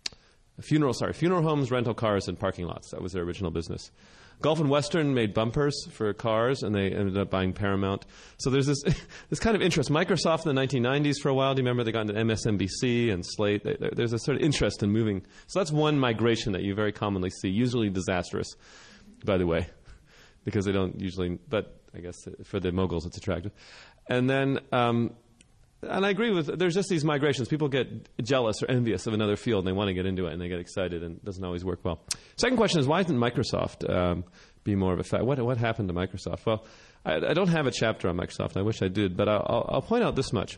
a funeral, sorry, funeral homes, rental cars, and parking lots. That was their original business. Gulf and Western made bumpers for cars, and they ended up buying Paramount. So there's this this kind of interest. Microsoft in the nineteen nineties for a while. Do you remember they got into M S N B C and Slate? They, there's a sort of interest in moving. So that's one migration that you very commonly see, usually disastrous, by the way, because they don't usually, but I guess for the moguls it's attractive. And then, um, and I agree with, there's just these migrations. People get jealous or envious of another field, and they want to get into it, and they get excited, and it doesn't always work well. Second question is, why isn't Microsoft um, be more of a fact? What, what happened to Microsoft? Well, I, I don't have a chapter on Microsoft. I wish I did, but I'll, I'll, I'll point out this much.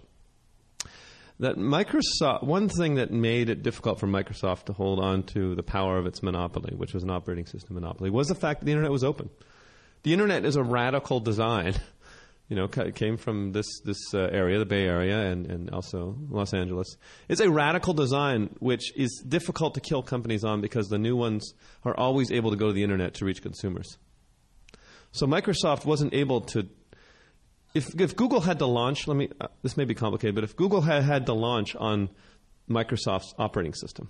That Microsoft, one thing that made it difficult for Microsoft to hold on to the power of its monopoly, which was an operating system monopoly, was the fact that the Internet was open. The Internet is a radical design. You know, it came from this this uh, area, the Bay Area, and, and also Los Angeles. It's a radical design which is difficult to kill companies on because the new ones are always able to go to the Internet to reach consumers. So Microsoft wasn't able to. If if Google had to launch, let me. Uh, this may be complicated, but if Google had had to launch on Microsoft's operating system,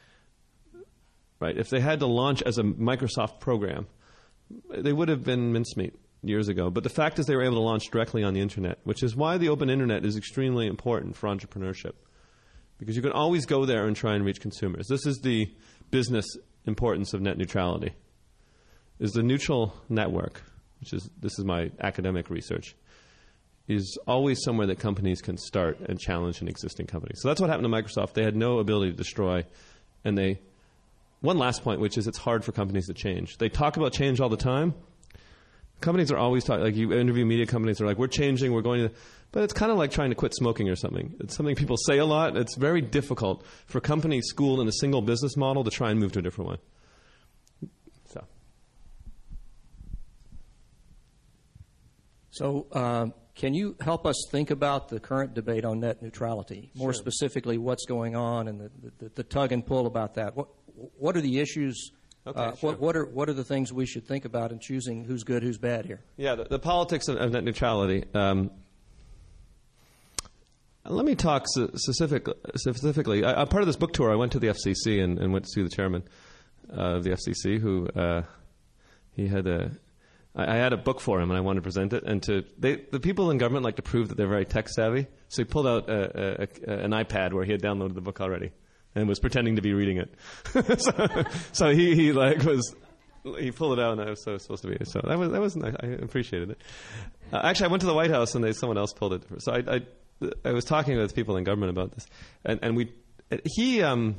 right? If they had to launch as a Microsoft program, they would have been mincemeat years ago. But the fact is they were able to launch directly on the Internet, which is why the open Internet is extremely important for entrepreneurship. Because you can always go there and try and reach consumers. This is the business importance of net neutrality. Is the neutral network, which is, this is my academic research, is always somewhere that companies can start and challenge an existing company. So that's what happened to Microsoft. They had no ability to destroy, and they, one last point, which is it's hard for companies to change. They talk about change all the time. Companies are always talking, like you interview media companies, they're like, we're changing, we're going to, but it's kind of like trying to quit smoking or something. It's something people say a lot. It's very difficult for companies schooled in a single business model to try and move to a different one. So, so uh, can you help us think about the current debate on net neutrality? More Sure. specifically, what's going on and the, the, the tug and pull about that? What, what are the issues? Okay, uh, sure. what, what are what are the things we should think about in choosing who's good, who's bad here? Yeah, the, the politics of, of net neutrality. Um, let me talk specific, specifically. I, I'm part of this book tour. I went to the F C C and, and went to see the chairman uh, of the F C C, who uh, he had a. I, I had a book for him, and I wanted to present it. And to they, the people in government like to prove that they're very tech savvy. So he pulled out a, a, a, an iPad where he had downloaded the book already. and was pretending to be reading it. so, so he, he like was he pulled it out, and I was so supposed to be. So that was that was nice. I appreciated it. Uh, actually, I went to the White House, and they someone else pulled it. So I I, I was talking with people in government about this, and and we he um,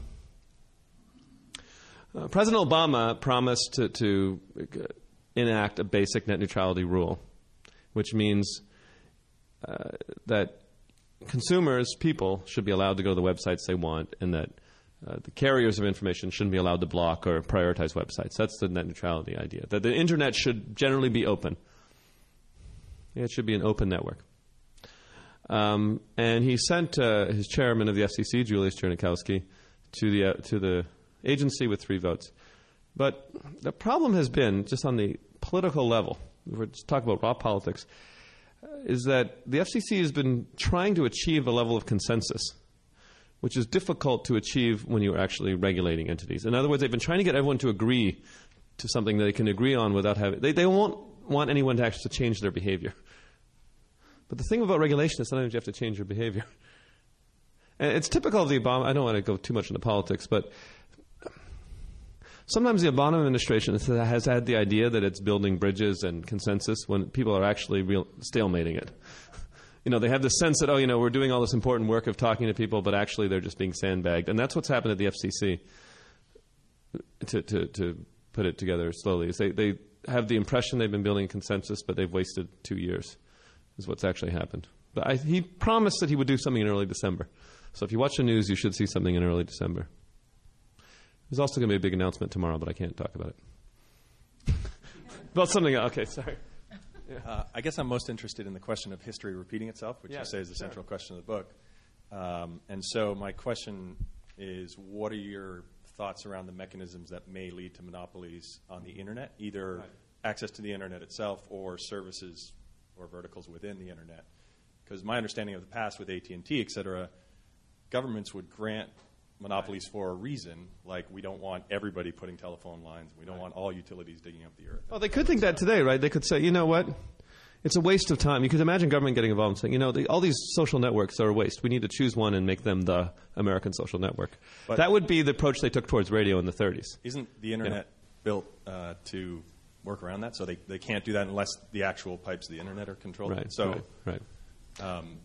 uh, President Obama promised to to enact a basic net neutrality rule, which means uh, that consumers, people, should be allowed to go to the websites they want, and that uh, the carriers of information shouldn't be allowed to block or prioritize websites. That's the net neutrality idea. That the internet should generally be open. Yeah, it should be an open network. Um, and he sent uh, his chairman of the F C C, Julius Chernikowski, to the uh, to the agency with three votes. But the problem has been, just on the political level, we're just talking about raw politics, is that the F C C has been trying to achieve a level of consensus, which is difficult to achieve when you're actually regulating entities. In other words, they've been trying to get everyone to agree to something that they can agree on without having... They, they won't want anyone to actually change their behavior. But the thing about regulation is sometimes you have to change your behavior. And it's typical of the Obama... I don't want to go too much into politics, but... Sometimes the Obama administration has had the idea that it's building bridges and consensus when people are actually real stalemating it. You know, they have the sense that, oh, you know, we're doing all this important work of talking to people, but actually they're just being sandbagged. And that's what's happened at the F C C, to, to, to put it together slowly. Is they, they have the impression they've been building consensus, but they've wasted two years, is what's actually happened. But I, he promised that he would do something in early December. So if you watch the news, you should see something in early December. There's also going to be a big announcement tomorrow, but I can't talk about it. About something else. Okay, sorry. Yeah. Uh, I guess I'm most interested in the question of history repeating itself, which yeah, you say is the sure. central question of the book. Um, and so my question is, what are your thoughts around the mechanisms that may lead to monopolies on the Internet, either right. access to the Internet itself or services or verticals within the Internet? Because my understanding of the past with A T and T, et cetera, governments would grant monopolies for a reason, like we don't want everybody putting telephone lines. We don't right. want all utilities digging up the earth. Well, they could think that today, right? They could say, you know what? It's a waste of time. You could imagine government getting involved and saying, you know, the, all these social networks are a waste. We need to choose one and make them the American social network. But that would be the approach they took towards radio in the thirties. Isn't the Internet yeah. built uh, to work around that? So they, they can't do that unless the actual pipes of the Internet are controlled? Right, so, right, right. Um,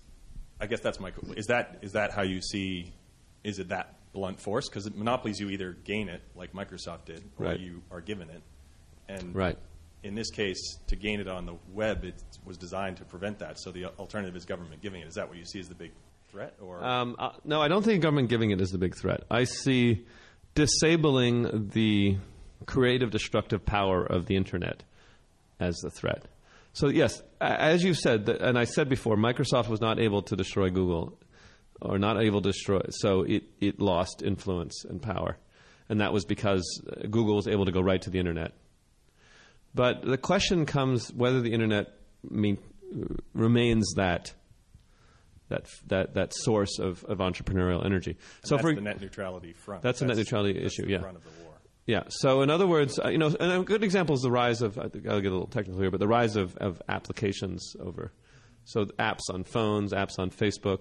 I guess that's my – is that is that how you see – is it that blunt force? Because monopolies, you either gain it, like Microsoft did, or right. you are given it. And right. in this case, to gain it on the web, it was designed to prevent that. So the alternative is government giving it. Is that what you see as the big threat? Or um, uh, no, I don't think government giving it is the big threat. I see disabling the creative, destructive power of the Internet as the threat. So yes, as you said, and I said before, Microsoft was not able to destroy Google, or not able to destroy it, so it, it lost influence and power. And that was because Google was able to go right to the Internet. But the question comes whether the Internet mean, remains that that that that source of, of entrepreneurial energy. And so that's for the net neutrality front. That's, that's the net neutrality that's issue. The yeah. front of the war. Yeah. So in other words, uh, you know, and a good example is the rise of. I think I'll get a little technical here, but the rise of, of applications over. So apps on phones, apps on Facebooks.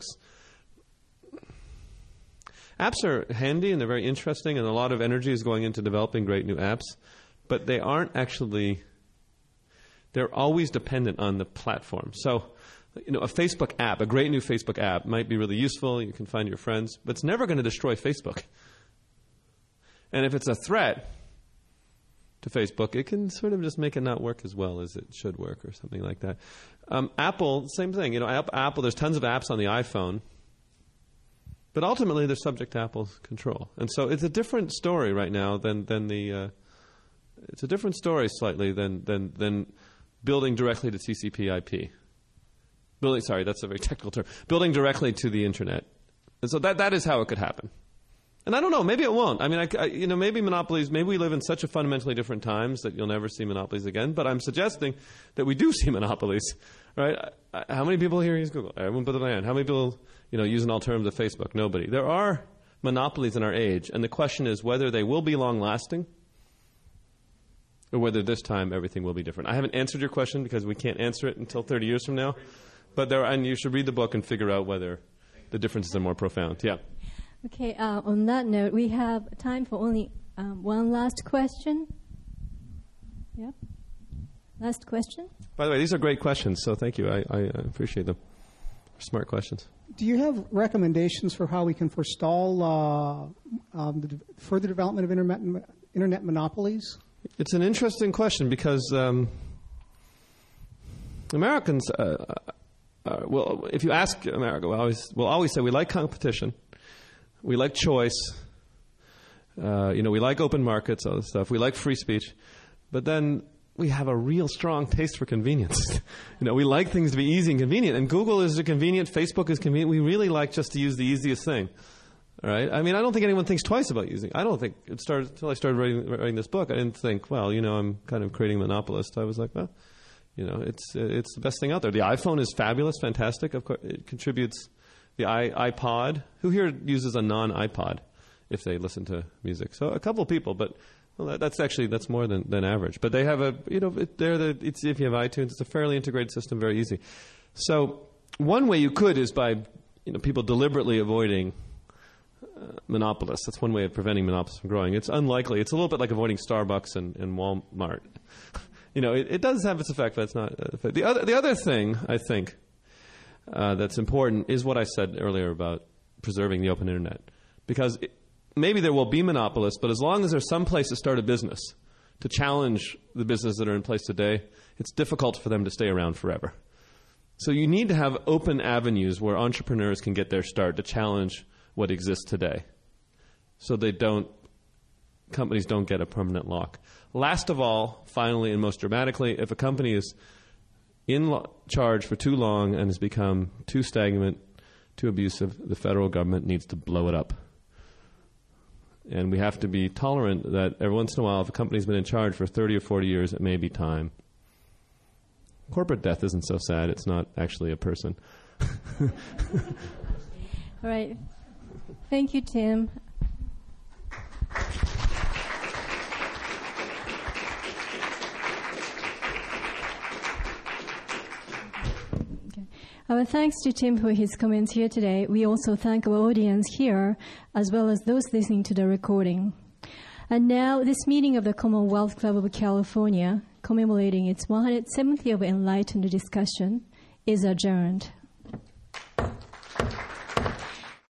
Apps are handy and they're very interesting, and a lot of energy is going into developing great new apps, but they aren't actually, they're always dependent on the platform. So, you know, a Facebook app, a great new Facebook app might be really useful, you can find your friends, but it's never going to destroy Facebook. And if it's a threat to Facebook, it can sort of just make it not work as well as it should work or something like that. Um, Apple, same thing. You know, Apple, there's tons of apps on the iPhone, but ultimately, they're subject to Apple's control. And so it's a different story right now than, than the uh, – it's a different story slightly than, than, than building directly to T C P I P. Building – sorry, that's a very technical term. Building directly to the Internet. And so that, that is how it could happen. And I don't know. Maybe it won't. I mean, I, I, you know, maybe monopolies – maybe we live in such a fundamentally different times that you'll never see monopolies again. But I'm suggesting that we do see monopolies, right? I, I, how many people here use Google? Everyone put their hand. How many people – you know, use an alternative to Facebook? Nobody. There are monopolies in our age, and the question is whether they will be long-lasting or whether this time everything will be different. I haven't answered your question because we can't answer it until thirty years from now, but there are, and you should read the book and figure out whether the differences are more profound. Yeah. Okay, uh, on that note, we have time for only um, one last question. Yeah? Last question? By the way, these are great questions, so thank you. I, I appreciate them. Smart questions. Do you have recommendations for how we can forestall uh, um, the de- further development of internet, internet monopolies? It's an interesting question because um, Americans, uh, uh, well, if you ask America, we'll always, we'll always say we like competition, we like choice, uh, you know, we like open markets, all this stuff, we like free speech, but then we have a real strong taste for convenience. You know, we like things to be easy and convenient, and Google is convenient, Facebook is convenient. We really like just to use the easiest thing, right? I mean, I don't think anyone thinks twice about using. I don't think it started until I started writing, writing this book. I didn't think, well, you know, I'm kind of creating a monopolist. I was like, well, you know, it's it's the best thing out there. The iPhone is fabulous, fantastic. Of course, it contributes. The i iPod. Who here uses a non-iPod if they listen to music? So a couple of people, but. Well, that, that's actually that's more than, than average. But they have a you know it, they're the it's if you have iTunes, it's a fairly integrated system, very easy. So one way you could is by you know people deliberately avoiding uh, monopolists. That's one way of preventing monopolists from growing. It's unlikely. It's a little bit like avoiding Starbucks and, and Walmart. you know, it, it does have its effect, but it's not. Uh, the other the other thing I think uh, that's important is what I said earlier about preserving the open internet, because. It, Maybe there will be monopolists, but as long as there's some place to start a business, to challenge the businesses that are in place today, it's difficult for them to stay around forever. So you need to have open avenues where entrepreneurs can get their start to challenge what exists today, so they don't, companies don't get a permanent lock. Last of all, finally and most dramatically, if a company is in lo- charge for too long and has become too stagnant, too abusive, the federal government needs to blow it up. And we have to be tolerant that every once in a while, if a company's been in charge for thirty or forty years, it may be time. Corporate death isn't so sad. It's not actually a person. All right. Thank you, Tim. Our thanks to Tim for his comments here today. We also thank our audience here, as well as those listening to the recording. And now, this meeting of the Commonwealth Club of California, commemorating its one hundred seventieth of Enlightened Discussion, is adjourned.